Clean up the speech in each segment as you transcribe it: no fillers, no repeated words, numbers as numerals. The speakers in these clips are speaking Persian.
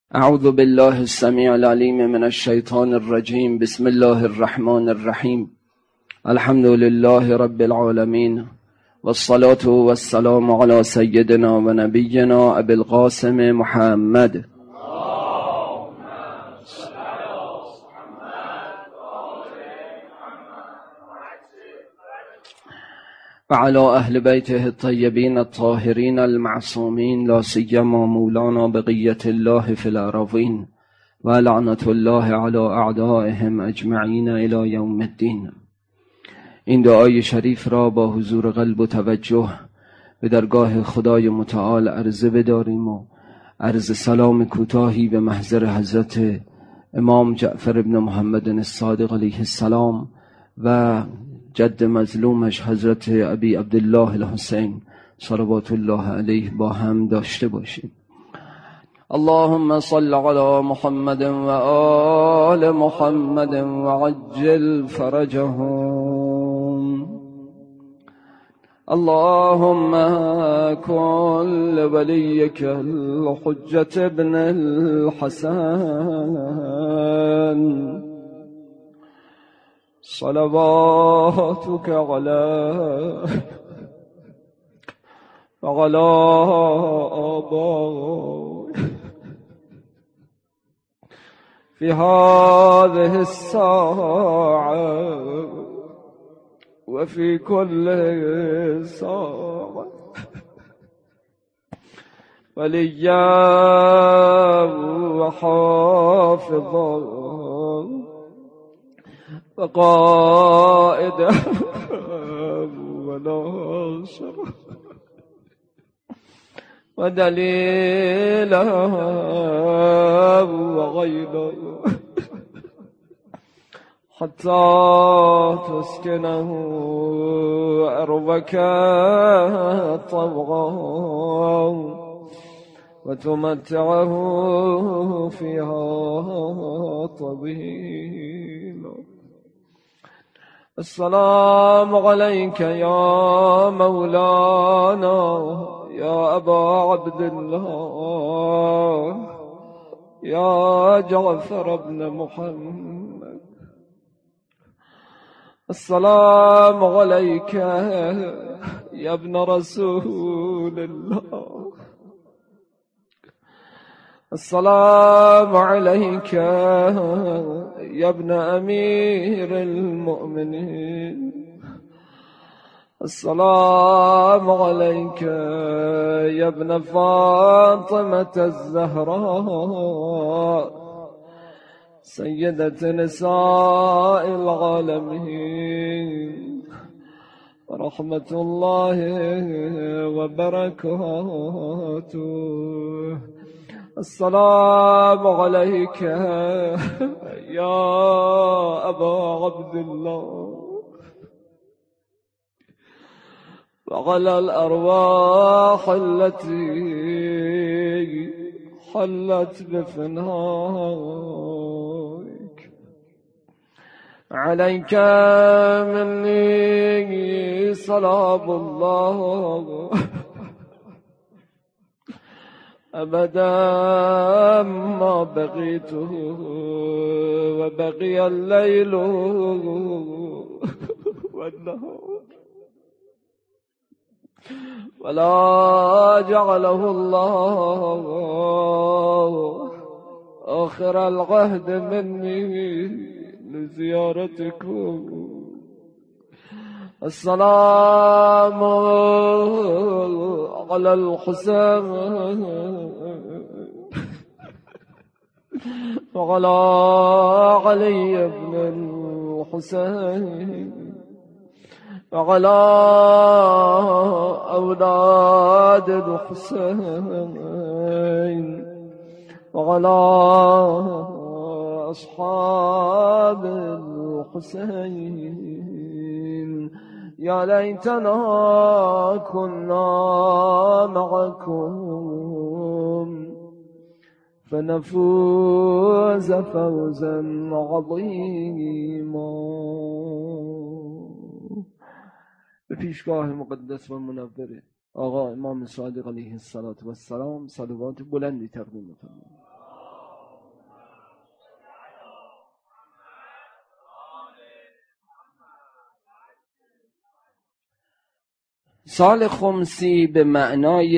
اعوذ بالله السمیع العلیم من الشیطان الرجیم. بسم الله الرحمن الرحیم. الحمد لله رب العالمین والصلاة والسلام على سیدنا و نبینا ابی القاسم محمد و علی اهل بیته الطیبین الطاهرین المعصومین، لا سیما مولانا بقیة الله فی الأراضین و لعنة الله علی اعدائهم اجمعین الی یوم الدین. این دعای شریف را با حضور قلب و توجه به درگاه خدای متعال عرضه بداریم و عرض سلام کوتاهی به محضر حضرت امام جعفر ابن محمد الصادق علیه السلام و جد مظلومش حضرت ابی عبدالله الحسین صلوات الله علیه با هم داشته باشیم. اللهم صل علی محمد و آل محمد و عجل فرجهم. اللهم كن لوليك الحجة ابن الحسن صلواتك وعلى آبائك في هذه الساعة وفي كل ساعة وليا وحافظا وقائدا وناصرا ودليلا وغيرا حتى تسكنه أرضك طوعا وتمتعه فيها طويلا. السلام عليك يا مولانا يا أبا عبد الله يا جعفر بن محمد. السلام عليك يا ابن رسول الله. السلام عليك يا ابن أمير المؤمنين. السلام عليك يا ابن فاطمة الزهراء سيدة نساء العالمين ورحمة الله وبركاته. السلام عليك يا أبا عبد الله وعلى الأرواح التي حلت بفنائك. عليك مني سلام الله أبدا ما بقيته وبقي الليل والنهار ولا جعله الله آخر العهد مني لزيارتكم. السلام على الحسين وعلى علي بن الحسين وعلى أولاد الحسين وعلى أصحاب الحسين. يا ليتنا كنا معكم فنفوز فوزا عظيما. به پیشگاه مقدس و منور آقا امام صادق علیه السلام صلوات بلندی تقدیم فرمایید. سال خمسی به معنای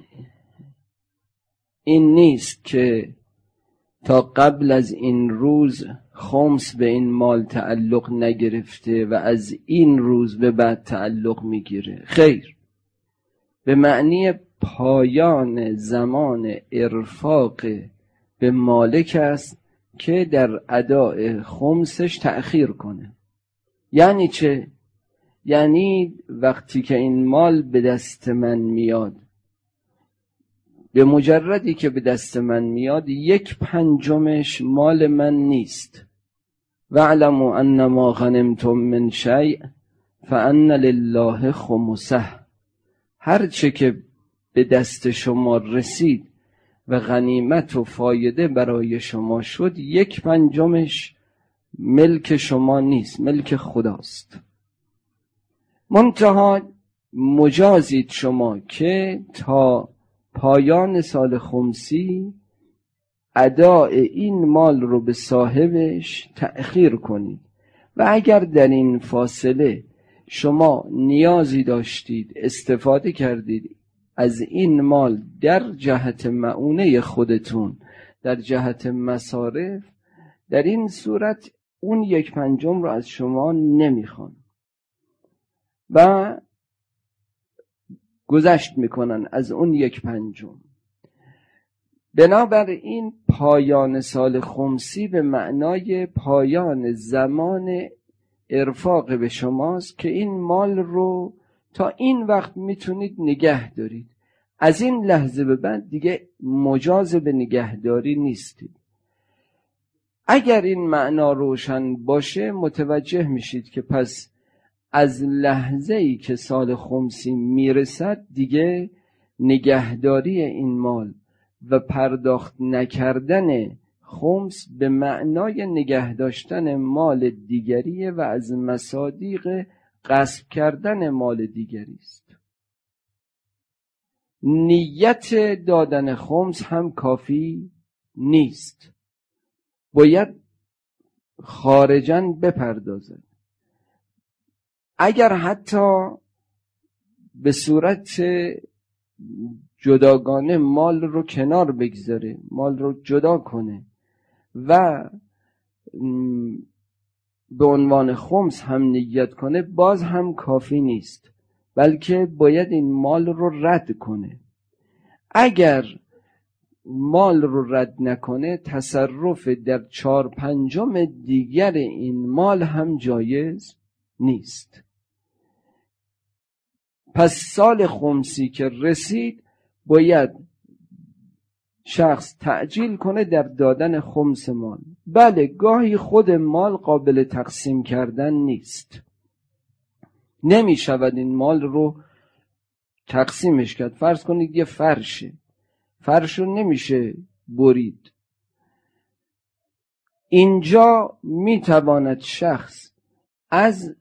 این نیست که تا قبل از این روز خمس به این مال تعلق نگرفته و از این روز به بعد تعلق میگیره. خیر، به معنی پایان زمان ارفاق به مالک است که در اداء خمسش تأخیر کنه. یعنی چه؟ یعنی وقتی که این مال به دست من میاد، به مجردی که به دست من میاد 1/5 مال من نیست. واعلموا انما غنمتم من شیء فان لله خمسه. هر چه که به دست شما رسید و غنیمت و فایده برای شما شد 1/5 ملک شما نیست، ملک خداست. منتها مجازید شما که تا پایان سال خمسی اداء این مال رو به صاحبش تأخیر کنید و اگر در این فاصله شما نیازی داشتید استفاده کردید از این مال در جهت معونه خودتون، در جهت مصارف، در این صورت اون 1/5 رو از شما نمیخوان و گذشت میکنن از اون 1/5. بنابراین پایان سال خمسی به معنای پایان زمان ارفاق به شماست که این مال رو تا این وقت میتونید نگه دارید. از این لحظه به بعد دیگه مجاز به نگهداری نیستید. اگر این معنا روشن باشه متوجه میشید که پس از لحظه‌ای که سال خمسی میرسد دیگه نگهداری این مال و پرداخت نکردن خمس به معنای نگه داشتن مال دیگریه و از مصادیق غصب کردن مال دیگری است. نیت دادن خمس هم کافی نیست، باید خارجاً بپردازد. اگر حتی به صورت جداگانه مال رو کنار بگذاره، مال رو جدا کنه و به عنوان خمس هم نیت کنه، باز هم کافی نیست، بلکه باید این مال رو رد کنه. اگر مال رو رد نکنه تصرف در 4/5 دیگر این مال هم جایز نیست. پس سال خمسی که رسید باید شخص تعجیل کنه در دادن خمس مال. بله، گاهی خود مال قابل تقسیم کردن نیست، نمی شود این مال رو تقسیمش کرد. فرض کنید یه فرش رو نمیشه برید. اینجا می تواند شخص از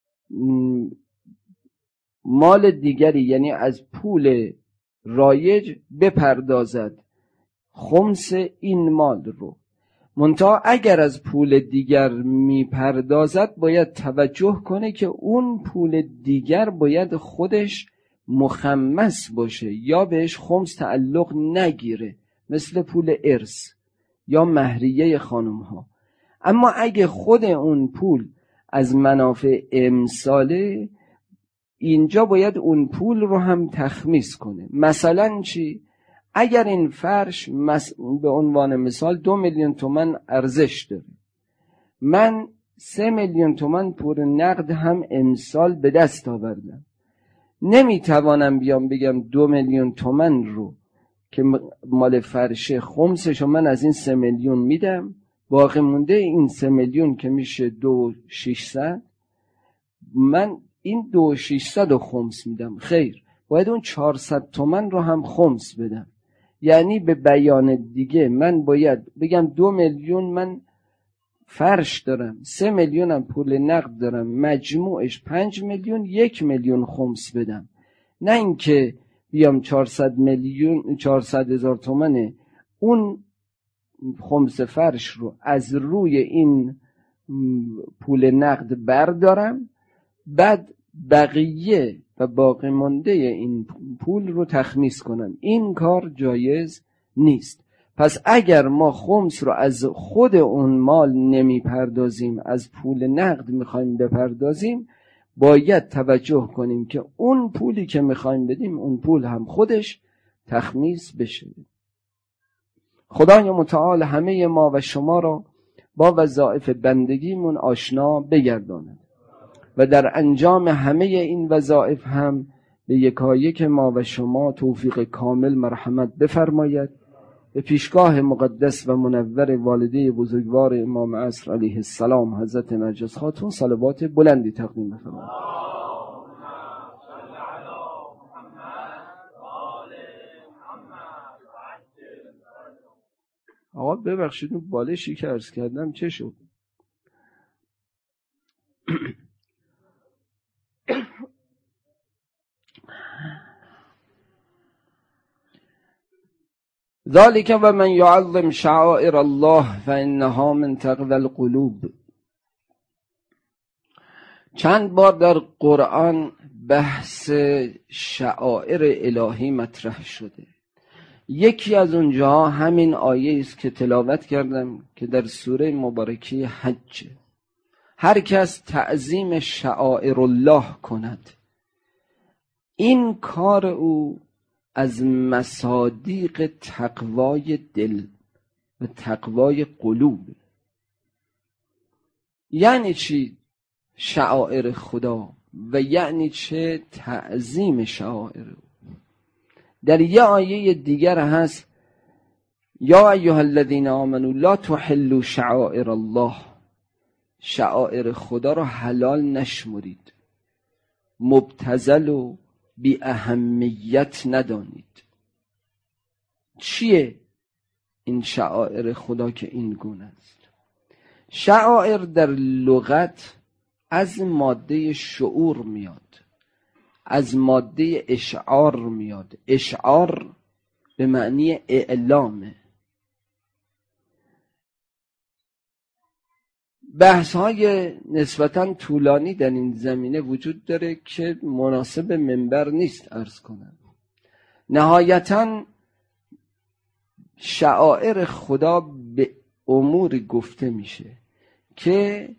مال دیگری، یعنی از پول رایج، بپردازد خمس این مال رو. منتها اگر از پول دیگر میپردازد باید توجه کنه که اون پول دیگر باید خودش مخمس باشه یا بهش خمس تعلق نگیره، مثل پول ارث یا مهریه خانم ها. اما اگه خود اون پول از منافع امساله، اینجا باید اون پول رو هم تخمیس کنه. مثلا چی؟ اگر این فرش به عنوان مثال 2 میلیون تومان ارزش داره، من 3 میلیون تومان پول نقد هم امسال به دست آوردم، نمیتوانم بیام بگم 2 میلیون تومان رو که مال فرشه خمسش من از این 3 میلیون میدم، باقی مونده این 3 میلیون که میشه 2,600 من این 2,600 رو خمس میدم. خیر، باید اون 400 تومان رو هم خمس بدم. یعنی به بیان دیگه من باید بگم 2 میلیون من فرش دارم، 3 میلیون هم پول نقد دارم، مجموعش 5 میلیون، 1 میلیون خمس بدم. نه اینکه بیام 400,000 تومانه اون خمس فرش رو از روی این پول نقد بردارم، بعد بقیه و باقی مانده این پول رو تخمیس کنن. این کار جایز نیست. پس اگر ما خمس رو از خود اون مال نمی پردازیم، از پول نقد میخوایم بپردازیم، باید توجه کنیم که اون پولی که میخوایم بدیم اون پول هم خودش تخمیس بشه. خدای متعال همه ما و شما را با وظایف بندگیمون آشنا بگرداند و در انجام همه این وظایف هم به یکایک ما و شما توفیق کامل مرحمت بفرماید. به پیشگاه مقدس و منور والده بزرگوار امام عصر علیه السلام حضرت نرجس خاتون صلوات بلندی تقدیم بفرمایید. آقا ببخشید اون بالشی که عرض کردم چه شد؟ ذالک و من یعظم شعائر الله فانها من تقوی القلوب. چند بار در قرآن بحث شعائر الهی مطرح شده. یکی از اونجا همین آیه است که تلاوت کردم که در سوره مبارکه حج، هر کس تعظیم شعائر الله کند این کار او از مصادیق تقوای دل و تقوای قلوب. یعنی چی شعائر خدا و یعنی چه تعظیم شعائر او؟ در یه آیه دیگر هست یا ایها الذین آمنوا لا تحلوا شعائر الله، شعائر خدا را حلال نشمرید، مبتذل و بی اهمیت ندانید. چیه این شعائر خدا که این گونه است؟ شعائر در لغت از ماده شعور میاد، از ماده اشعار میاد. اشعار به معنی اعلامه. بحث های نسبتاً طولانی در این زمینه وجود داره که مناسب منبر نیست عرض کنم. نهایتاً شعائر خدا به امور گفته میشه که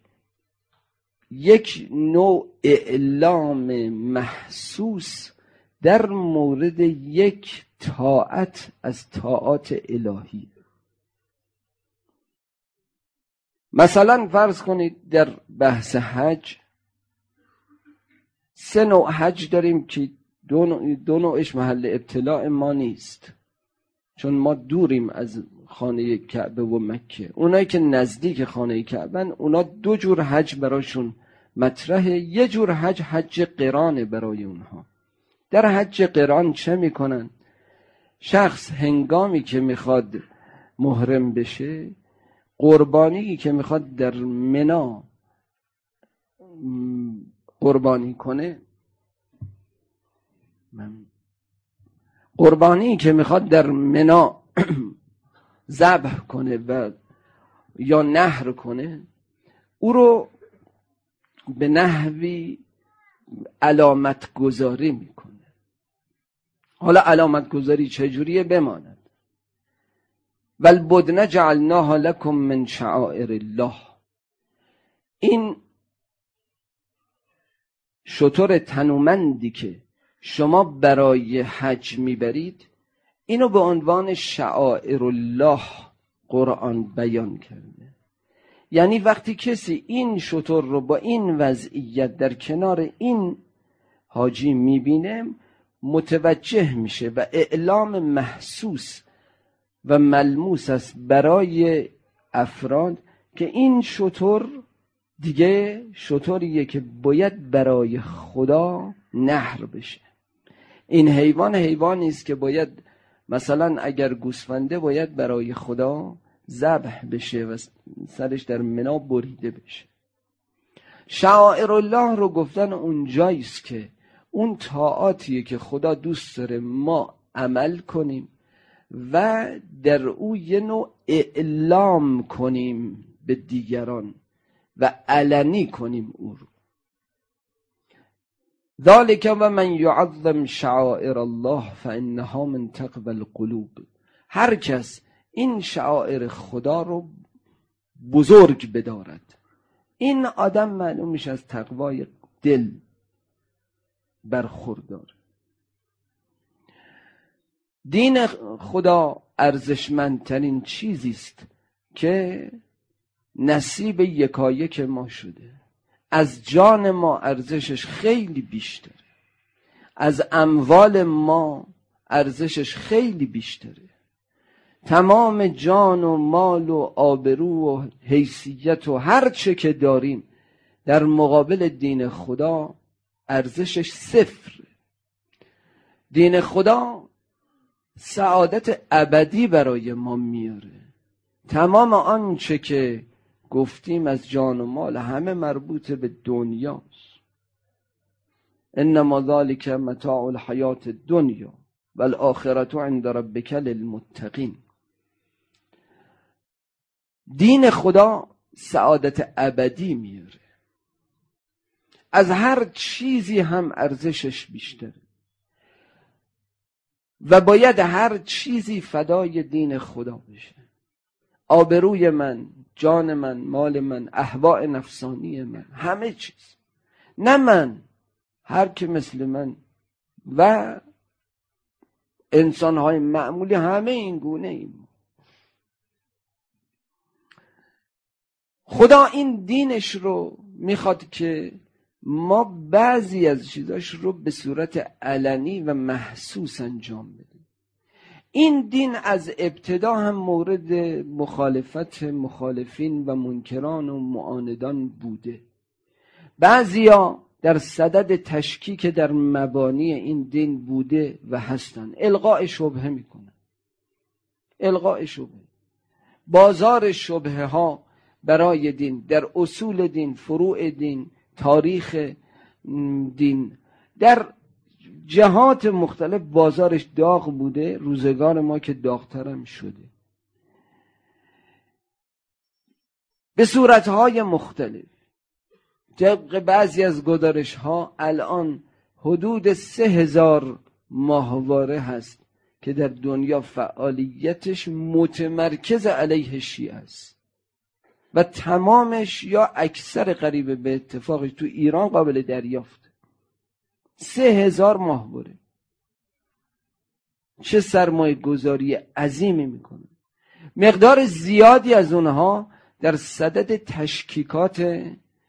یک نوع اعلام محسوس در مورد یک طاعت از طاعات الهی. مثلا فرض کنید در بحث حج 3 نوع حج داریم که دو نوعش محل ابتلاع ما نیست، چون ما دوریم از خانه کعبه و مکه. اونایی که نزدیک خانه کعبه اونا 2 جور حج براشون مطرحه. یه جور حج، حج قرانه برای اونها. در حج قران چه میکنن؟ شخص هنگامی که میخواد محرم بشه، قربانی که میخواد در منا قربانی کنه، قربانی که میخواد در منا ذبح کنه و یا نحر کنه، او رو به نحوی علامت گذاری میکنه. حالا علامت گذاری چجوریه بماند؟ والبدن جعلناها لكم من شعائر الله. این شتر تنومندی که شما برای حج میبرید، اینو به عنوان شعائر الله قرآن بیان کرده. یعنی وقتی کسی این شتر رو با این وضعیت در کنار این حاجی میبینه، متوجه میشه و اعلام محسوس و ملموس است برای افراد که این شتر دیگه شتریه که باید برای خدا نحر بشه. این حیوانی است که باید مثلا اگر گوسفنده باید برای خدا ذبح بشه و سرش در منا بریده بشه. شعائر الله رو گفتن اونجاییست که اون طاعاتیه که خدا دوست داره ما عمل کنیم و در او یه نوع اعلام کنیم به دیگران و علنی کنیم او رو. ذالک و من یعظم شعائر الله فانها من تقوی القلوب. هر کس این شعائر خدا رو بزرگ بدارد، این آدم معلوم میشه از تقوای دل برخوردار. دین خدا ارزشمندترین چیزی است که نصیب یکایک ما شده. از جان ما ارزشش خیلی بیشتره، از اموال ما ارزشش خیلی بیشتره. تمام جان و مال و آبرو و حیثیت و هر چه که داریم در مقابل دین خدا ارزشش صفر. دین خدا سعادت ابدی برای ما میاره. تمام آنچه که گفتیم از جان و مال همه مربوط به دنیاست. انما ذلک متاع الحیات الدنیا والآخرة عند ربک للمتقین. دین خدا سعادت ابدی میاره، از هر چیزی هم ارزشش بیشتره و باید هر چیزی فدای دین خدا بشه. آبروی من، جان من، مال من، احواء نفسانی من، همه چیز. نه من، هر که مثل من و انسان‌های معمولی همه این گونه ایم. خدا این دینش رو میخواد که ما بعضی از چیزاش رو به صورت علنی و محسوس انجام بدیم. این دین از ابتدا هم مورد مخالفت مخالفین و منکران و معاندان بوده. بعضیا در صدد تشکیک در مبانی این دین بوده و هستن، القاء شبهه میکنن. القاء شبهه، بازار شبهه ها برای دین، در اصول دین، فروع دین، تاریخ دین، در جهات مختلف بازارش داغ بوده. روزگار ما که داغترم شده به صورتهای مختلف. طبق بعضی از گزارش ها الان حدود 3000 ماهواره هست که در دنیا فعالیتش متمرکز علیه شیعه است و تمامش یا اکثر قریب به اتفاقش تو ایران قابل دریافت. 3000 ماهواره. چه سرمایه گذاری عظیمی میکنه. مقدار زیادی از اونها در صدد تشکیکات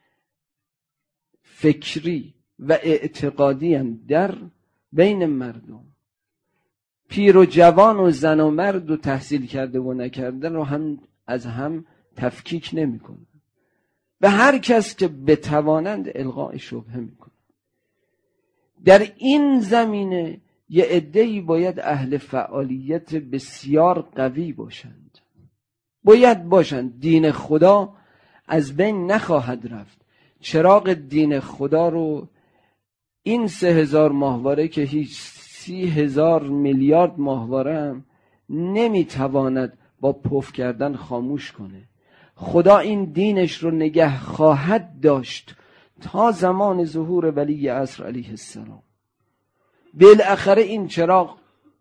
فکری و اعتقادی هم در بین مردم. پیر و جوان و زن و مرد و تحصیل کرده و نکرده رو هم از هم تفکیک نمی کنن. به هر کس که بتوانند القاء شبهه میکنن. در این زمینه یه عده‌ای باید اهل فعالیت بسیار قوی باشند. باید باشند. دین خدا از بین نخواهد رفت. چراغ دین خدا رو این 3000 ماهواره که هیچ 30,000 میلیارد ماهواره هم نمیتواند با پف کردن خاموش کنه. خدا این دینش رو نگه خواهد داشت تا زمان ظهور ولی عصر علیه السلام. بالاخره این چراغ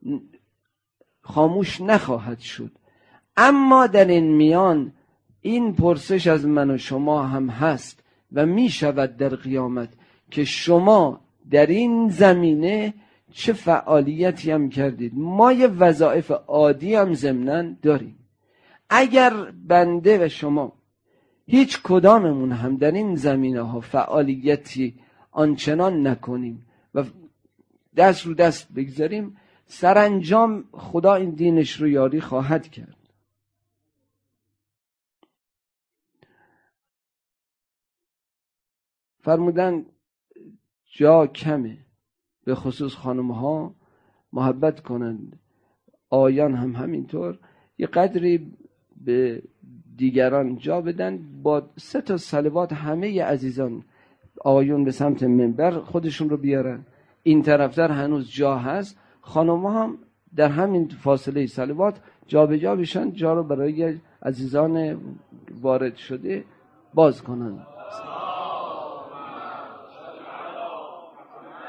خاموش نخواهد شد. اما در این میان این پرسش از من و شما هم هست و می شود در قیامت که شما در این زمینه چه فعالیتی هم کردید. ما یه وظایف عادی هم ضمناً داریم. اگر بنده و شما هیچ کداممون هم در این زمینه ها فعالیتی آنچنان نکنیم و دست رو دست بگذاریم، سرانجام خدا این دینش رو یاری خواهد کرد. فرمودن جا کمه، به خصوص خانم ها محبت کنند، آیان هم همینطور، یه قدری به دیگران جا بدن. با 3 صلوات همه عزیزان آیون به سمت منبر خودشون رو بیارن. این طرفتر هنوز جا هست، خانم ها هم در همین فاصله صلوات جا به جا بشن، جا رو برای عزیزان وارد شده باز کنن.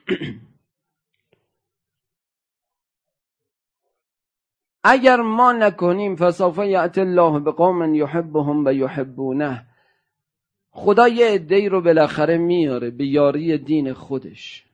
اگر ما نکنیم فسوف یأتی الله بقوم یحبهم و یحبونه، خدا یه عده‌ای رو بالاخره میاره به یاری دین خودش.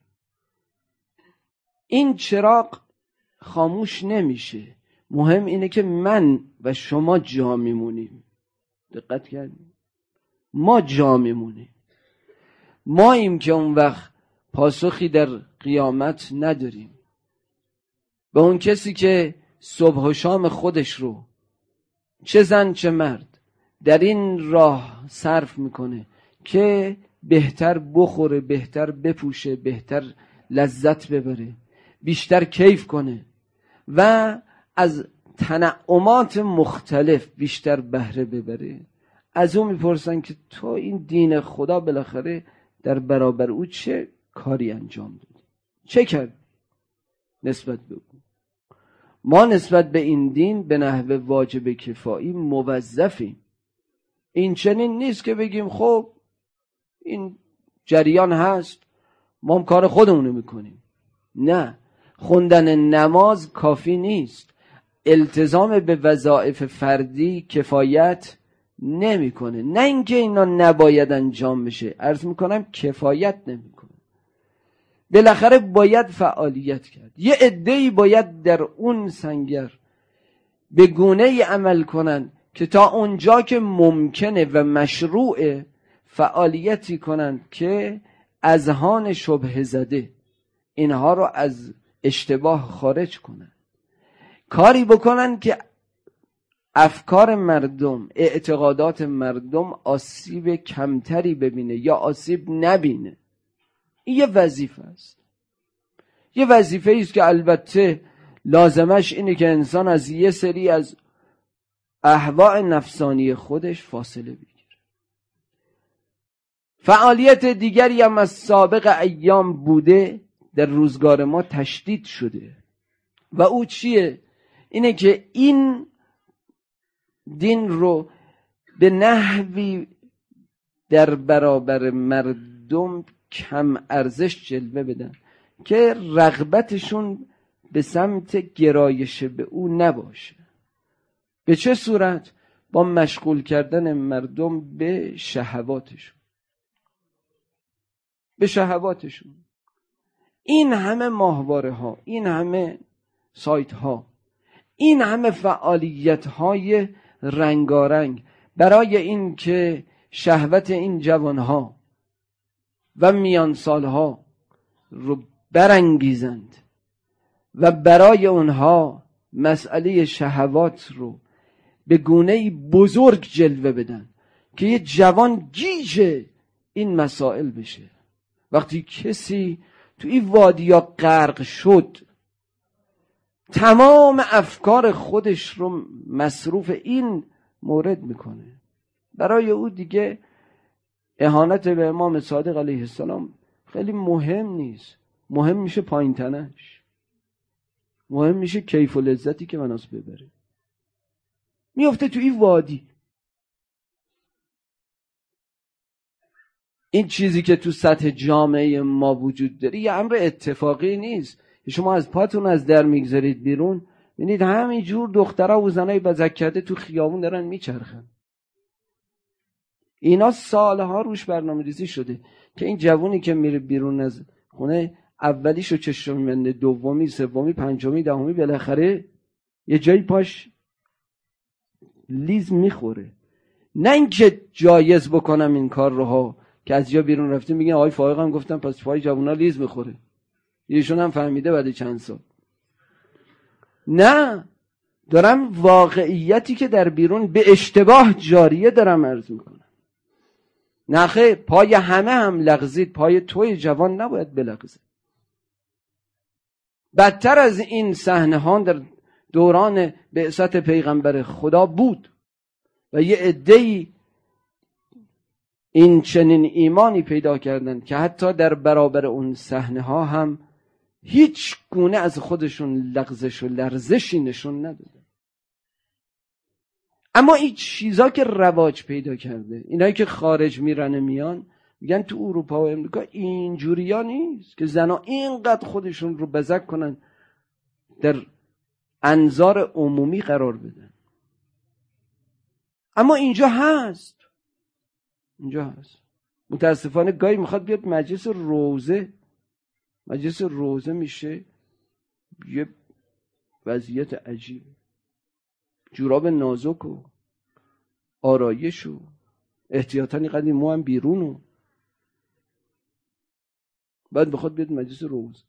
این چراغ خاموش نمیشه، مهم اینه که من و شما جا میمونیم. دقت کردیم؟ ما جا میمونیم، ماییم که اون وقت پاسخی در قیامت نداریم. به اون کسی که صبح و شام خودش رو چه زن چه مرد در این راه صرف میکنه که بهتر بخوره، بهتر بپوشه، بهتر لذت ببره، بیشتر کیف کنه و از تنعمات مختلف بیشتر بهره ببره، از اون میپرسن که تو این دین خدا بالاخره در برابر او چه کاری انجام دادی؟ چه کردی؟ نسبت به او. ما نسبت به این دین به نحو واجب کفایی موظفیم. این چنین نیست که بگیم خب این جریان هست ما هم کار خودمونو میکنیم. نه، خوندن نماز کافی نیست، التزام به وظایف فردی کفایت نمیکنه. نه اینکه اینا نباید انجام بشه، عرض میکنم کفایت نمیکنه. بالاخره باید فعالیت کرد. یه عده‌ای باید در اون سنگر به گونه‌ای عمل کنن که تا اونجا که ممکنه و مشروعه فعالیتی کنن که اذهان شبهه زده اینها رو از اشتباه خارج کنن، کاری بکنن که افکار مردم، اعتقادات مردم آسیب کمتری ببینه یا آسیب نبینه. این یه وظیفه است، یه وظیفه است که البته لازمش اینه که انسان از یه سری از اهواء نفسانی خودش فاصله بگیره. فعالیت دیگری هم از سابق ایام بوده، در روزگار ما تشدید شده و او چیه؟ اینه که این دین رو به نحوی در برابر مردم کم ارزش جلوه بدن که رغبتشون به سمت گرایش به او نباشه. به چه صورت؟ با مشغول کردن مردم به شهواتشون، به شهواتشون. این همه ماهواره ها، این همه سایت ها، این همه فعالیت های رنگارنگ برای این که شهوت این جوان ها و میان سال ها رو برانگیزند و برای اونها مسئله شهوات رو به گونه‌ای بزرگ جلوه بدن که یه جوان گیج این مسائل بشه. وقتی کسی تو این وادیا غرق شد، تمام افکار خودش رو مصروف این مورد میکنه، برای او دیگه اهانت به امام صادق علیه السلام خیلی مهم نیست. مهم میشه پایین تنش، مهم میشه کیف و لذتی که مناس ببره. میفته تو این وادی. این چیزی که تو سطح جامعه ما وجود داره یه امر اتفاقی نیست. شما از پاتون از در میگذارید بیرون، ببینید همین جور دخترها و زنای بزک کرده تو خیابون دارن میچرخن. اینا سالها روش برنامه‌ریزی شده که این جوونی که میره بیرون از خونه، اولیشو چشم می‌بنده، دومی، سومی، پنجمی، دهمی، بالاخره یه جایی پاش لیز میخوره. نه اینکه جایز بکنم این کار رو ها که از جا بیرون رفتیم میگن آقای فائق هم گفتن پس پای جوونا لیز میخوره، ایشون هم فهمیده بعد چند سال. نه، دارم واقعیتی که در بیرون به اشتباه جاریه دارم عرض میکنم. نخه پای همه هم لغزید، پای توی جوان نباید بلغزه. بدتر از این صحنه ها در دوران بعثت پیغمبر خدا بود و یه عده‌ای این چنین ایمانی پیدا کردن که حتی در برابر اون صحنه ها هم هیچ گونه از خودشون لغزش و لرزشی نشون ندادن. اما این چیزا که رواج پیدا کرده، اینایی که خارج میرن میان، میگن تو اروپا و امریکا اینجوریا نیست که زنا اینقدر خودشون رو بزک کنن در انظار عمومی قرار بدن. اما اینجا هست. متاسفانه گاهی میخواد بیاد مجلس روزه میشه یه وضعیت عجیب. جوراب نازک و آرایش و احتیاطاً اینقدر مو هم بیرون و بعد بخواد بیاد مجلس روزه.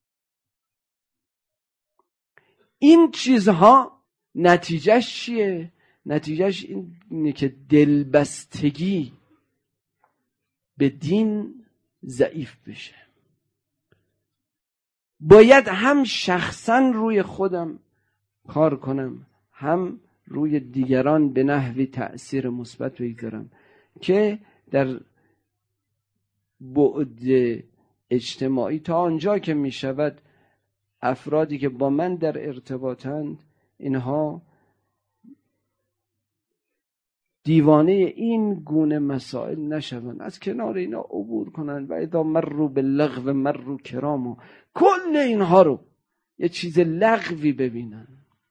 این چیزها نتیجهش چیه؟ نتیجهش اینه که دلبستگی به دین ضعیف بشه. باید هم شخصا روی خودم کار کنم، هم روی دیگران به نحوی تأثیر مثبت بگذارم که در بعد اجتماعی تا آنجا که می شود افرادی که با من در ارتباطند اینها دیوانه این گونه مسائل نشوند، از کنار اینا عبور کنند و اذا مروا باللغو مروا کراما، کل اینها رو یه چیز لغوی ببینن،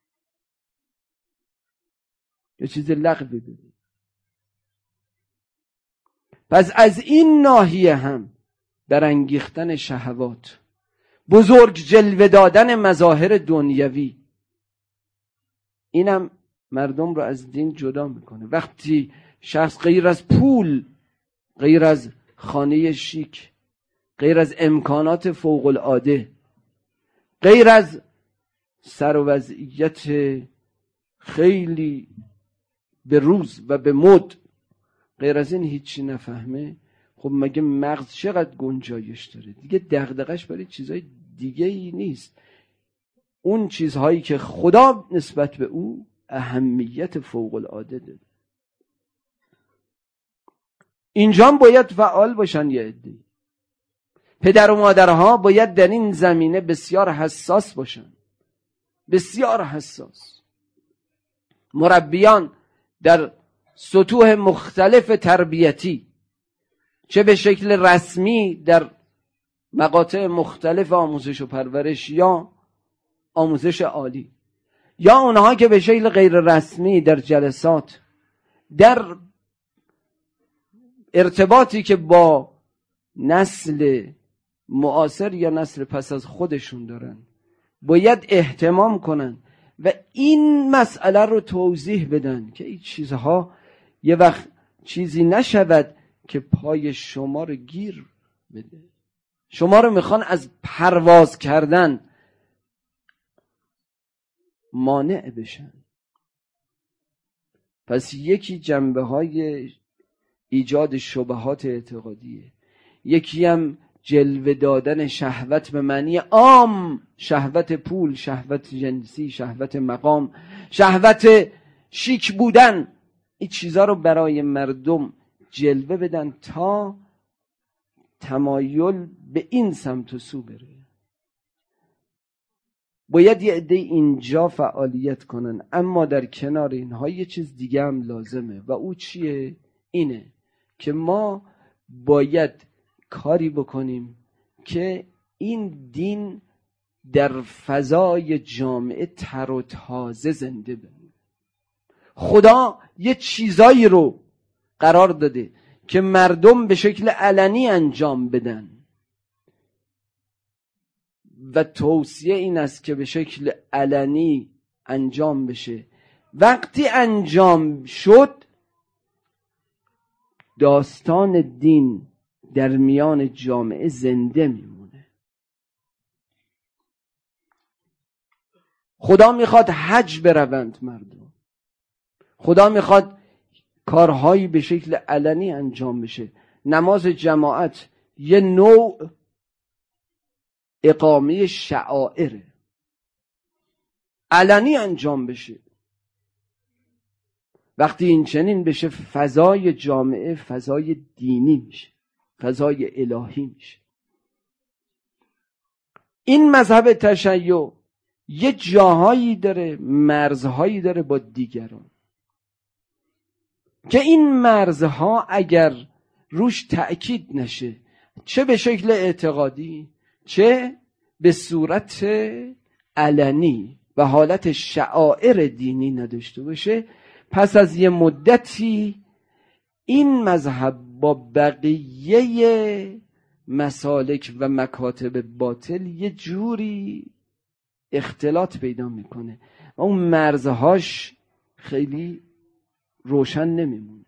پس از این ناحیه هم برانگیختن شهوات، بزرگ جلوه دادن مظاهر دنیوی، اینم مردم رو از دین جدا میکنه. وقتی شخص غیر از پول، غیر از خانه شیک، غیر از امکانات فوق العاده، غیر از سر و وضعیت خیلی به روز و به مد، غیر از این هیچی نفهمه، خب مگه مغز چقدر گنجایش داره؟ دیگه دغدغش برای چیزهای دیگه ای نیست. اون چیزهایی که خدا نسبت به او اهمیت فوق العاده داره. اینجا باید فعال باشن. یه عده‌ای پدر و مادرها باید در این زمینه بسیار حساس باشن، بسیار حساس. مربیان در سطوح مختلف تربیتی، چه به شکل رسمی در مقاطع مختلف آموزش و پرورش یا آموزش عالی، یا اونها که به شکل غیر رسمی در جلسات، در ارتباطی که با نسل معاصر یا نسل پس از خودشون دارن، باید اهتمام کنن و این مسئله رو توضیح بدن که این چیزها یه وقت چیزی نشود که پای شما رو گیر بده. شما رو میخوان از پرواز کردن مانع بشن. پس یکی جنبه های ایجاد شبهات اعتقادیه، یکی هم جلوه دادن شهوت به معنی عام، شهوت پول، شهوت جنسی، شهوت مقام، شهوت شیک بودن. این چیزا رو برای مردم جلوه بدن تا تمایل به این سمت و سو بره. باید یه عده اینجا فعالیت کنن، اما در کنار اینها یه چیز دیگه هم لازمه و او چیه؟ اینه که ما باید کاری بکنیم که این دین در فضای جامعه تر و تازه زنده بمونه. خدا یه چیزایی رو قرار داده که مردم به شکل علنی انجام بدن و توصیه این است که به شکل علنی انجام بشه. وقتی انجام شد، داستان دین در میان جامعه زنده میمونه. خدا میخواد حج بروند مردم، خدا میخواد کارهایی به شکل علنی انجام بشه. نماز جماعت یه نوع اقامه شعائره، علنی انجام بشه. وقتی این چنین بشه، فضای جامعه فضای دینی میشه، فضای الهی میشه. این مذهب تشیع یه جاهایی داره، مرزهایی داره با دیگران که این مرزها اگر روش تأکید نشه، چه به شکل اعتقادی چه به صورت علنی و حالت شعائر دینی نداشته باشه، پس از یه مدتی این مذهب با بقیه مسالک و مکاتب باطل یه جوری اختلاط پیدا میکنه و اون مرزهاش خیلی روشن نمیمونه.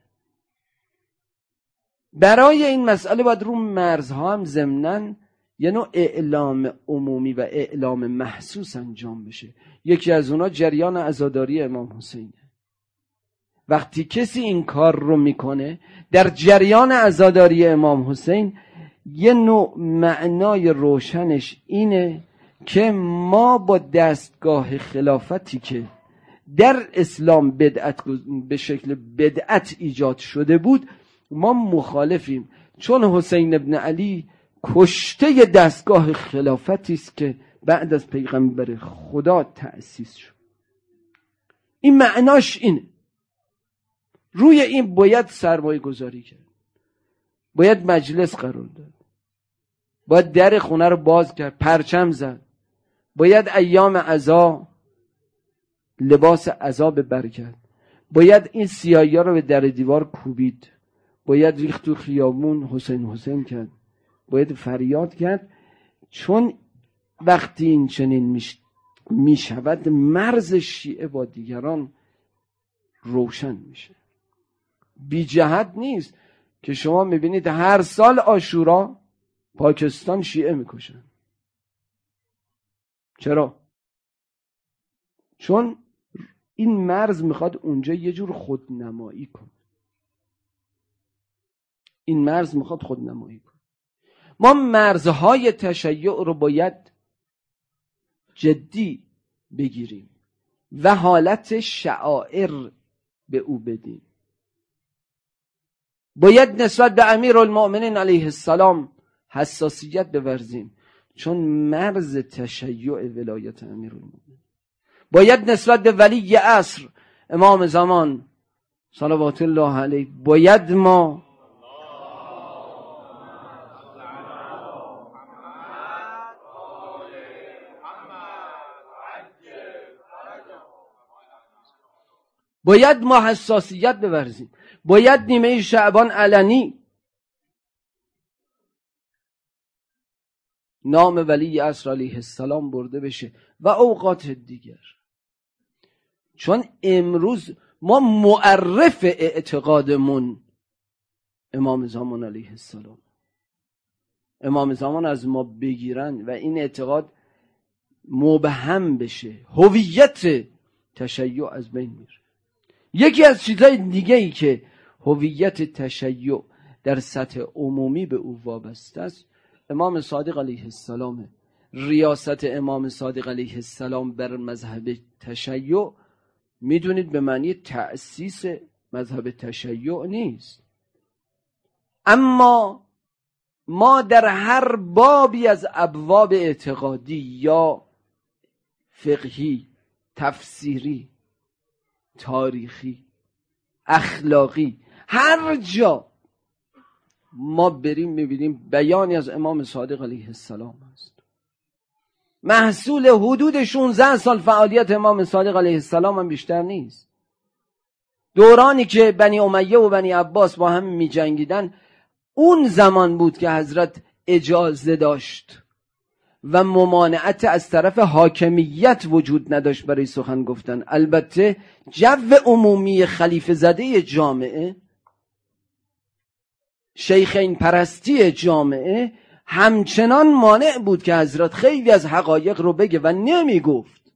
برای این مسئله باید رو مرزها هم ضمناً یه نوع اعلام عمومی و اعلام محسوس انجام بشه. یکی از اونا جریان عزاداری امام حسینه. وقتی کسی این کار رو میکنه در جریان عزاداری امام حسین، یه نوع معنای روشنش اینه که ما با دستگاه خلافتی که در اسلام بدعت به شکل بدعت ایجاد شده بود ما مخالفیم، چون حسین ابن علی کشته دستگاه خلافتی است که بعد از پیغمبر خدا تأسیس شد. این معناش اینه. روی این باید سرمایه گذاری کرد، باید مجلس قرار داد، باید در خونه رو باز کرد، پرچم زد، باید ایام عزا لباس عزا به بر کرد، باید این سیاهی ها رو به در دیوار کوبید، باید ریخت تو خیابون حسین حسین کرد، باید فریاد کرد، چون وقتی این چنین می شود مرز شیعه با دیگران روشن میشه. بی جهت نیست که شما میبینید هر سال عاشورا پاکستان شیعه میکشن. چرا؟ چون این مرز میخواد اونجا یه جور خودنمایی کنه. این مرز میخواد خودنمایی کنه. ما مرزهای تشیع رو باید جدی بگیریم و حالت شعائر به او بدیم. باید نسبت به امیرالمؤمنین علیه السلام حساسیت بورزیم، چون مرز تشیع ولایت امیرالمؤمنین. باید نسبت به ولی عصر امام زمان صلوات الله علیه باید ما حساسیت بورزیم. باید نیمه شعبان علنی نام ولی عصر علیه السلام برده بشه و اوقات دیگر، چون امروز ما معرف اعتقادمون امام زمان علیه السلام. امام زمان از ما بگیرن و این اعتقاد مبهم بشه، هویت تشیع از بین میره. یکی از چیزهای دیگه ای که هویت تشیع در سطح عمومی به او وابسته است امام صادق علیه السلام. ریاست امام صادق علیه السلام بر مذهب تشیع میدونید به معنی تأسیس مذهب تشیع نیست، اما ما در هر بابی از ابواب اعتقادی یا فقهی، تفسیری، تاریخی، اخلاقی، هر جا ما بریم میبینیم بیانی از امام صادق علیه السلام است. محصول حدود 16 سال فعالیت امام صادق علیه السلام هم بیشتر نیست. دورانی که بنی امیه و بنی عباس با هم می جنگیدن اون زمان بود که حضرت اجازه داشت و ممانعت از طرف حاکمیت وجود نداشت برای سخن گفتن. البته جو عمومی خلیفه زده جامعه، شیخین پرستی جامعه همچنان مانع بود که حضرت خیلی از حقایق رو بگه و نمی گفت،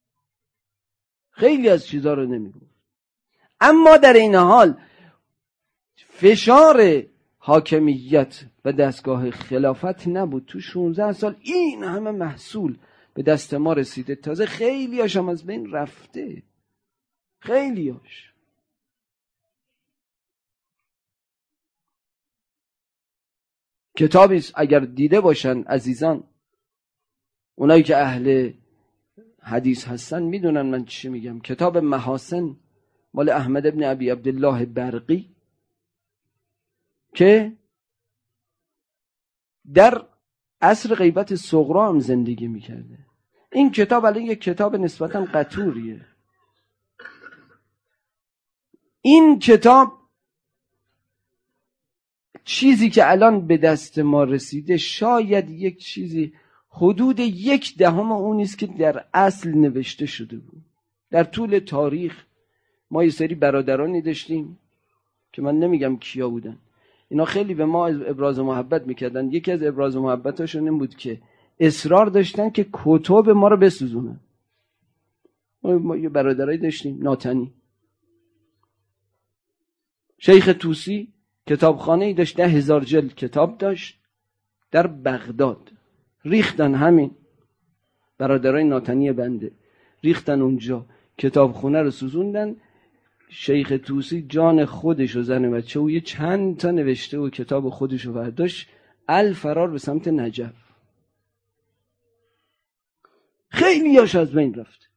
خیلی از چیزا رو نمی گفت. اما در این حال فشار حاکمیت و دستگاه خلافت نبود. تو 16 سال این همه محصول به دست ما رسیده، تازه خیلی هاشم از بین رفته، خیلی هاش. کتابی اگر دیده باشن عزیزان، اونایی که اهل حدیث هستن میدونن من چی میگم، کتاب محاسن مال احمد ابن ابی عبدالله برقی که در عصر غیبت صغرا هم زندگی میکرده. این کتاب الان یک کتاب نسبتاً قطوریه. این کتاب چیزی که الان به دست ما رسیده شاید یک چیزی حدود 1/10 اون نیست که در اصل نوشته شده بود. در طول تاریخ ما یه سری برادرانی داشتیم که من نمیگم کیا بودن، اینا خیلی به ما ابراز محبت میکردن. یکی از ابراز محبتاشون این بود که اصرار داشتن که کتب ما رو بسوزونن. ما یه برادرایی داشتیم، ناتنی. شیخ طوسی کتابخانه‌ای داشت، 10,000 جلد کتاب داشت در بغداد. ریختن همین برادرای ناتنی بنده، ریختن اونجا، کتابخونه رو سوزوندن. شیخ طوسی جان خودش و زن بچه و یه چند تا نوشته و کتاب خودش رو برداشت فرار به سمت نجف. خیلی هاش از بین رفت.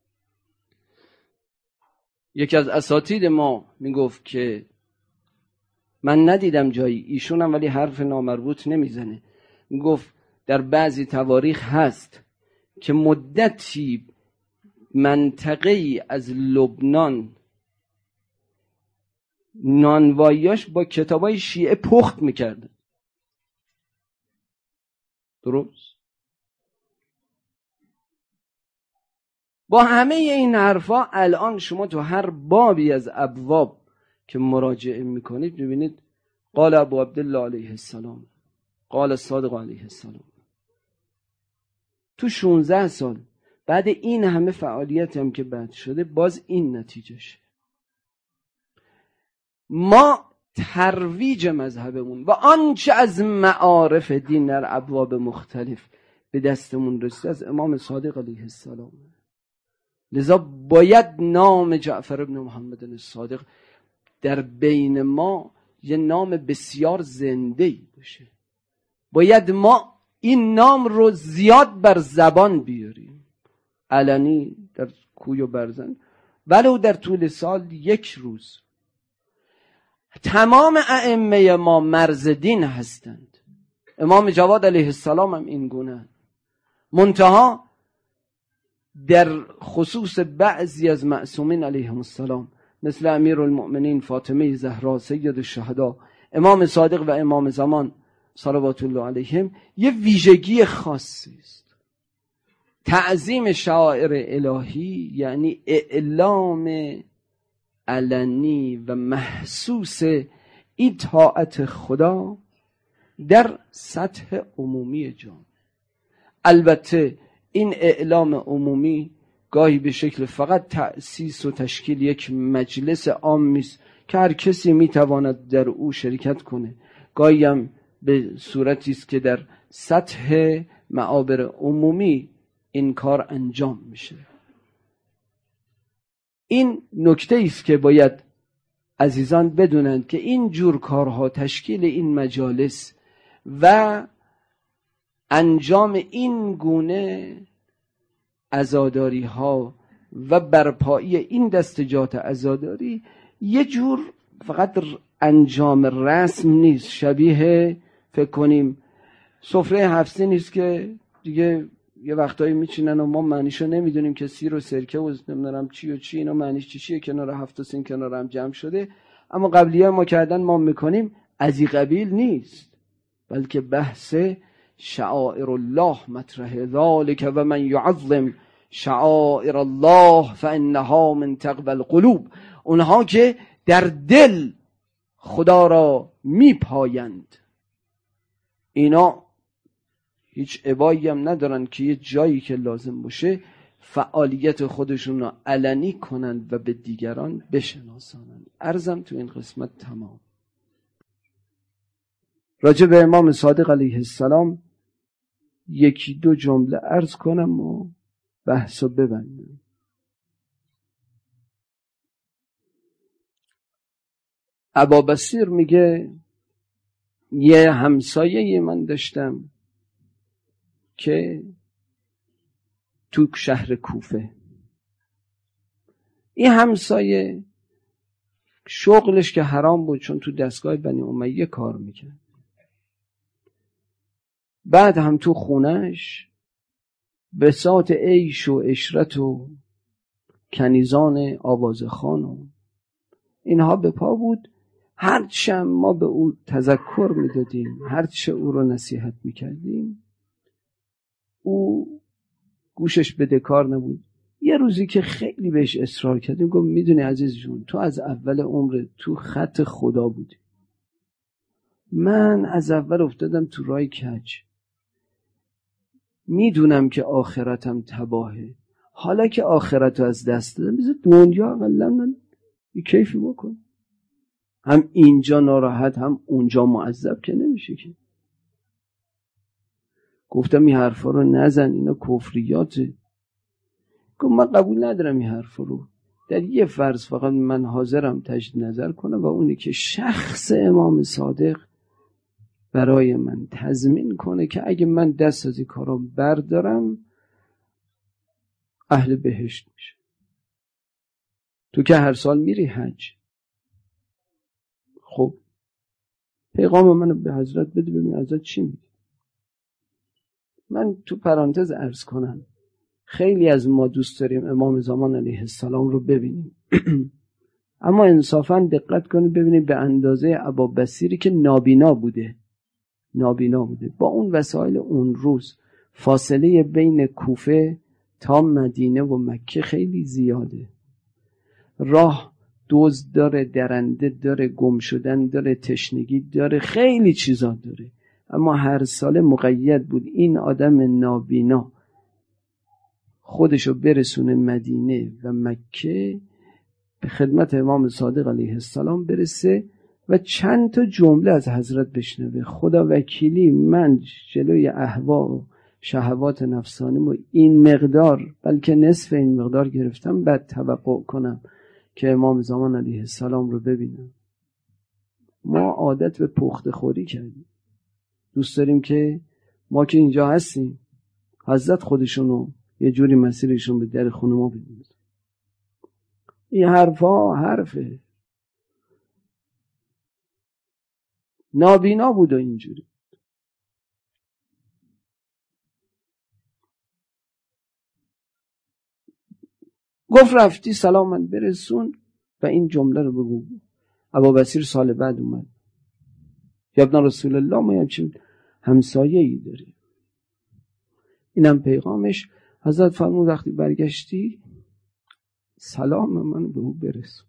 یکی از اساتید ما میگفت که من ندیدم جایی، ایشونم ولی حرف نامربوط نمیزنه، میگفت در بعضی تواریخ هست که مدتی منطقه‌ای از لبنان نانواییاش با کتابای شیعه پخت میکردن. درست؟ با همه این حرفا الان شما تو هر بابی از ابواب که مراجعه میکنید میبینید قال ابو عبدالله علیه السلام، قال الصادق علیه السلام. تو 16 سال بعد این همه فعالیت هم که بعد شده باز این نتیجهشه. ما ترویج مذهبمون و آنچه از معارف دین در ابواب مختلف به دستمون رسید از امام صادق علیه السلام. لذا باید نام جعفر ابن محمد الصادق در بین ما یه نام بسیار زنده‌ای باشه. باید ما این نام رو زیاد بر زبان بیاریم، علنی در کوی و برزن، ولو در طول سال 1 روز. تمام ائمه ما مرز دین هستند. امام جواد علیه السلام هم این گونه. منتها در خصوص بعضی از معصومین علیهم السلام مثل امیرالمؤمنین فاطمه زهرا سید الشهدا، امام صادق و امام زمان صلوات الله علیهم یه ویژگی خاصی است. تعظیم شعائر الهی یعنی اعلام علنی و محسوس اطاعت خدا در سطح عمومی جامعه. البته این اعلام عمومی گاهی به شکل فقط تأسیس و تشکیل یک مجلس عامی است که هر کسی میتواند در او شرکت کنه، گاهی هم به صورتی است که در سطح معابر عمومی این کار انجام میشه. این نکته است که باید عزیزان بدونند که این جور کارها، تشکیل این مجالس و انجام این گونه عزاداری ها و برپایی این دستجات عزاداری یه جور فقط انجام رسم نیست، شبیه فکر کنیم سفره 7 نیست که دیگه یه وقتایی میچینن و ما معنیشو نمیدونیم که سیر و سرکه و نمیدونم چی و چی، اینا معنیش چیه، کنار 7 سین کنار هم جمع شده. اما قبلیه ما کردن ما میکنیم از این قبیل نیست، بلکه بحث شعائر الله مطرحه. ذالک و من یعظم شعائر الله فانها من تقوی القلوب. اونها که در دل خدا را میپایند، اینا هیچ ابایی هم ندارن که یه جایی که لازم باشه فعالیت خودشون رو علنی کنند و به دیگران بشناسانند. عرضم تو این قسمت تمام. راجع به امام صادق علیه السلام 1-2 جمله عرض کنم و بحثو ببندم. ابا بصیر میگه یه همسایه من داشتم که تو شهر کوفه. این همسایه شغلش که حرام بود چون تو دستگاه بنی امیه کار میکرد. بعد هم تو خونش بساط عیش و عشرت و کنیزان آوازخان و اینها به پا بود. هرچه ما به او تذکر میدادیم، هرچه او رو نصیحت میکردیم، او گوشش بدهکار نبود. یه روزی که خیلی بهش اصرار کردیم، گفت میدونی عزیز جون، تو از اول عمر تو خط خدا بودی، من از اول افتادم تو رای کج، میدونم که آخرتم تباهه، حالا که آخرتو از دست دادم بذار دنیا اقلا من یه کیفی بکن، هم اینجا ناراحت هم اونجا معذب که نمیشه که. گفتم این حرفا رو نزن، اینا کفریاته. گفت من قبول ندارم این حرفا رو، در یه فرض فقط من حاضرم تجدید نظر کنم و اونی که شخص امام صادق برای من تضمین کنه که اگه من دست از این کارا بردارم اهل بهشت میشه. تو که هر سال میری حج، خب پیغام منو به حضرت بده ببین حضرت چی میگه. من تو پرانتز عرض کنم خیلی از ما دوست داریم امام زمان علیه السلام رو ببینیم اما انصافاً دقت کنید ببینید به اندازه ابابصیری که نابینا بوده با اون وسایل اون روز، فاصله بین کوفه تا مدینه و مکه خیلی زیاده، راه دزد داره، درنده داره، گم شدن داره، تشنگی داره، خیلی چیزا داره، اما هر ساله مقید بود این آدم نابینا خودشو برسونه مدینه و مکه، به خدمت امام صادق علیه السلام برسه و چند تا جمله از حضرت بشنوه. خدا وکیلی من جلوی اهوا و شهوات نفسانیمو این مقدار بلکه نصف این مقدار گرفتم، بعد توقع کنم که امام زمان علیه السلام رو ببینم. ما عادت به پخت خوری کردیم، دوست داریم که ما که اینجا هستیم حضرت خودشونو یه جوری مسیرشون به در خونه ما بدیم. این حرفه نابینا بود و اینجوری. گفت رفتی سلام من برسون و این جمله رو بگو. ابابصیر سال بعد اومد، یا ابن رسول الله ما همچین همسایه‌ای داریم، اینم پیغامش. حضرت فرمود وقتی برگشتی سلام من به او برسون.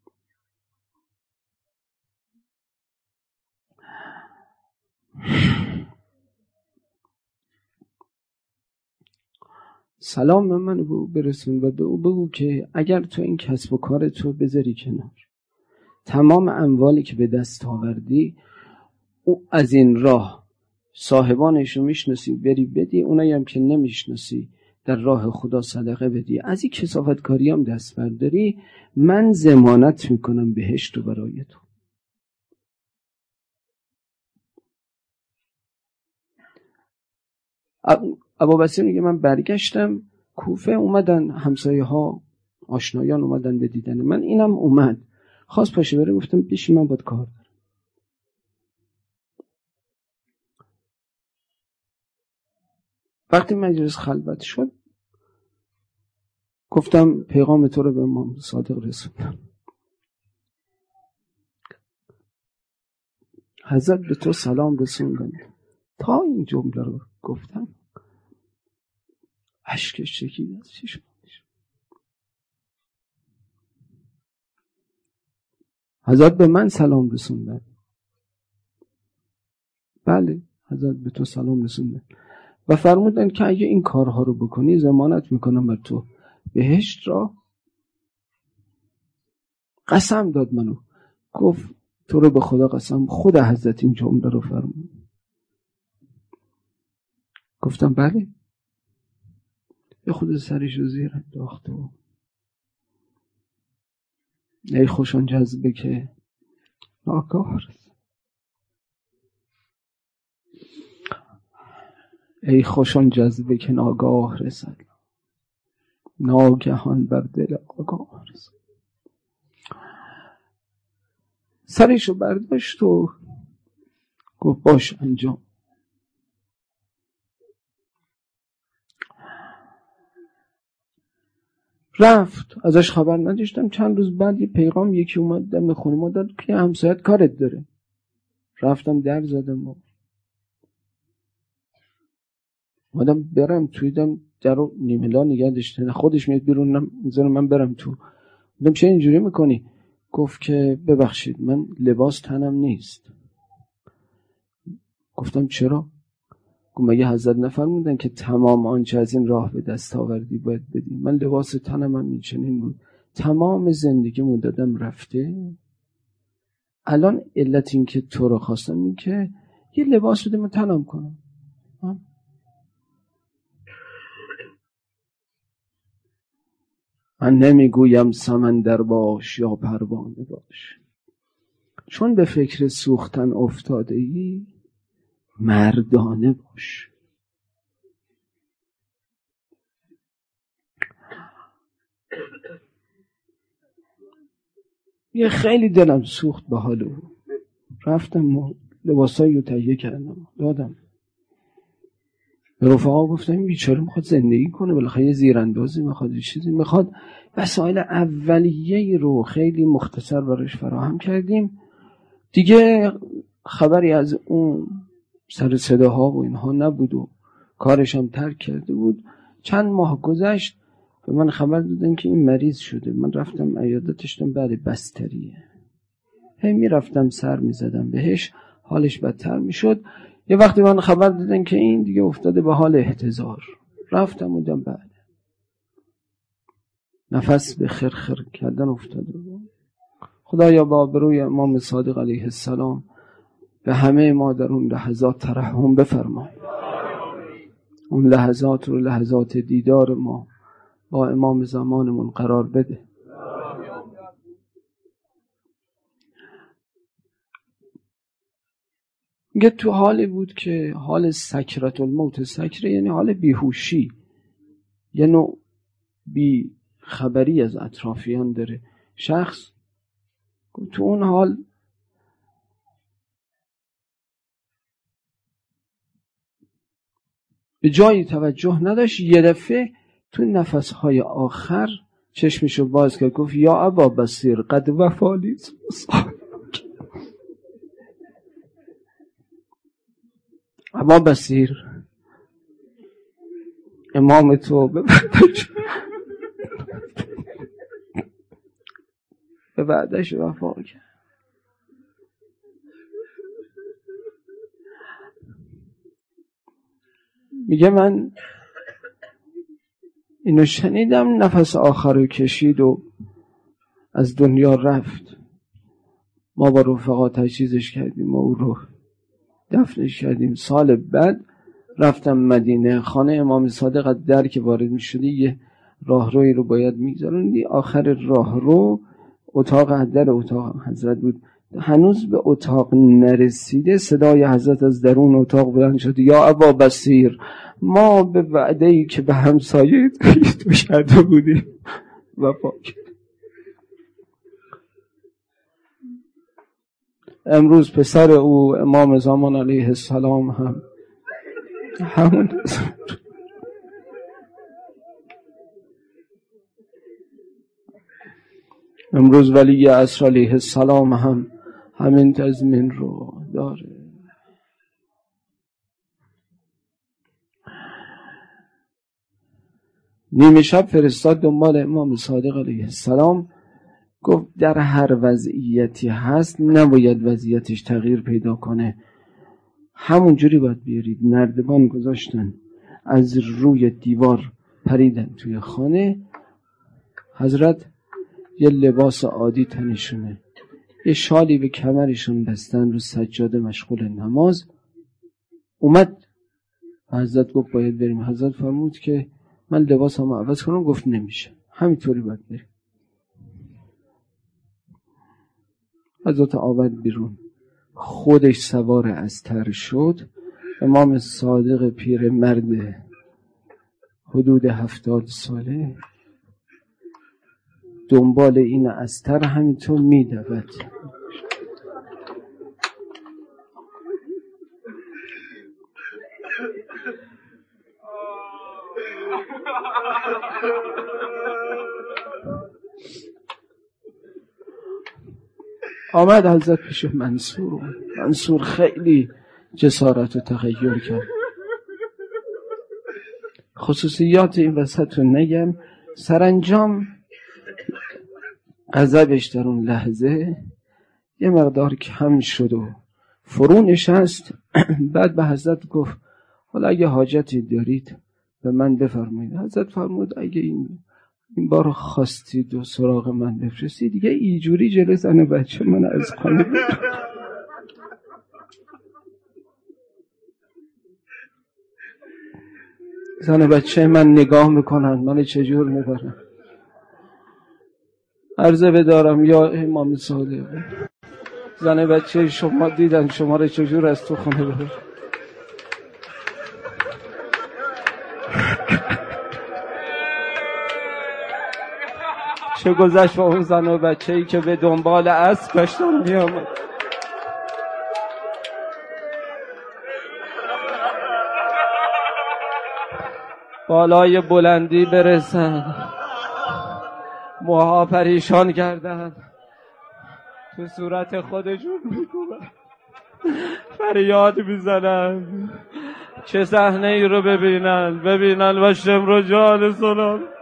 سلام من به او برسون و به او بگو که اگر تو این کسب و کار تو بذاری کنار، تمام اموالی که به دست آوردی او از این راه صاحبانش رو میشناسی بری بدی، اونایی هم که نمیشناسی در راه خدا صدقه بدی، از این کثافت کاری هم دست برداری، من ضمانت میکنم بهشت رو برای تو. ابابصیر میگه من برگشتم کوفه، اومدن همسایه ها آشنایان اومدن به دیدن من، اینم اومد خواست پاشه بره، گفتم بشین من باید کار دارم. وقتی مجلس خلوت شد گفتم پیغام تو رو به امام صادق رسوندم، حضرت به تو سلام رسوندن. تا این جمله رو گفتم اشکش چکید از چشمش. حضرت به من سلام رسوندن. بله حضرت به تو سلام رسوندن و فرمودن که اگه این کارها رو بکنی ضمانت میکنم بر تو بهشت را. قسم داد منو، گفت تو رو به خدا قسم خود حضرت این جمله رو فرمود. گفتم بله. یه خود سرش رو زیر انداخت و ای خوشان جذبه که ناگاه رسد، ای خوشان جذبه که ناگاه رسد، ناگهان بر دل آگاه رسد. سرش رو برداشت و گفت باش انجام. رفت، ازش خبر نداشتم. چند روز بعد یه پیغام یکی اومد دم خونه ما داد که همسایت کارت داره. رفتم در زدم، اومدم برم توی در رو نیمه‌لا نگه داشته، خودش میاد بیرون، میذاره من برم تو. گفتم چه اینجوری میکنی؟ گفت که ببخشید من لباس تنم نیست. گفتم چرا؟ گفت مگه حضرت نفرمودن که تمام آنچه از این راه به دست آوردی باید بدی؟ من لباس تنم هم این چنین بود، تمام زندگیمو دادم رفته. الان علت این که تو رو خواستم این که یه لباس بده من تنم کنم. من نمیگویم سمندر باش یا پروانه باش، چون به فکر سوختن افتاده ای مردانه باش. یه خیلی دلم سوخت به حال او، رفتم لباسایی رو تهیه کردم دادم به رفقا، گفتم این بیچاره میخواد زندگی کنه، بالاخره یه زیراندازی میخواد، چیزی میخواد، وسایل اولیه رو خیلی مختصر براش فراهم کردیم دیگه. خبری از اون سر صداها و اینها نبود و کارش هم ترک کرده بود. چند ماه گذشت به من خبر دادن که این مریض شده. من رفتم عیادتش، دم بعد بستریه، هی میرفتم سر میزدم بهش، حالش بدتر میشد. یه وقتی من خبر دادن که این دیگه افتاده به حال احتضار. رفتم و دم بعد نفس به خرخر کردن افتاده بود. خدایا با آبروی امام صادق علیه السلام به همه ما در اون لحظات ترحم بفرما. اون لحظات رو لحظات دیدار ما با امام زمانمون قرار بده. میگه تو حالی بود که حال سکرت الموت، سکره یعنی حال بیهوشی، یه نوع بی خبری از اطرافیان داره شخص. تو اون حال به جایی توجه نداشت. یه دفعه تو نفسهای آخر چشمشو باز کرد، گفت یا ابا بصیر قد وفالیت. ابا بصیر امام تو به وعدش وفا کرد. میگه من اینو شنیدم، نفس آخر رو کشید و از دنیا رفت. ما با رفقا تجهیزش کردیم و او رو دفنش کردیم. سال بعد رفتم مدینه، خانه امام صادق در که وارد می شدی یه راهروی رو باید میگذروندی، آخر راهرو اتاق در اتاق حضرت بود. هنوز به اتاق نرسیده صدای حضرت از درون اتاق بلند شد، یا ابا بصیر ما به وعده‌ای که به همسایه تو کرده بودیم وفا کرد. امروز پسر او امام زمان علیه السلام هم همون امروز ولی عصر علیه السلام هم همین تضمین رو داره. نیمه شب فرستاد دنبال امام صادق علیه السلام، گفت در هر وضعیتی هست نباید وضعیتش تغییر پیدا کنه، همون جوری باید بیارید. نردبان گذاشتن، از روی دیوار پریدن توی خانه. حضرت یه لباس عادی تنشونه، یه شالی به کمرشون بستن، رو سجاده مشغول نماز. اومد حضرت گفت باید بریم. حضرت فرمود که من لباسمو عوض کنم. گفت نمیشه، همینطوری باید بریم. حضرت آورد بیرون، خودش سوار استر شد. امام صادق پیر مرد حدود 70 ساله دنبال این استر همینطور میدود. آمد حضرت پیش منصور خیلی جسارت و تغییر کرد. خصوصیات این وسط رو نگم. سرانجام غضبش در اون لحظه یه مقدار کم شد و فرو نشست. بعد به حضرت گفت حالا اگه حاجتی دارید به من بفرمایید. حضرت فرمود اگه این بار خواستید و سراغ من بفرستید دیگه اینجوری جلوی زن و بچه من از خانه زن و بچه من نگاه میکنن من چجور میبرن. عرضه بدارم یا امام صادق زن و بچه شما دیدن شما رو چجور از تو خانه ببرن. چه گذشت با اون زن و بچه‌ای که به دنبال اسبش میامد. بالای بلندی برسن موها پریشان کردن تو صورت خودشون میکنن فریاد میزنن. چه صحنه ای رو ببینن و شمر و جان سنان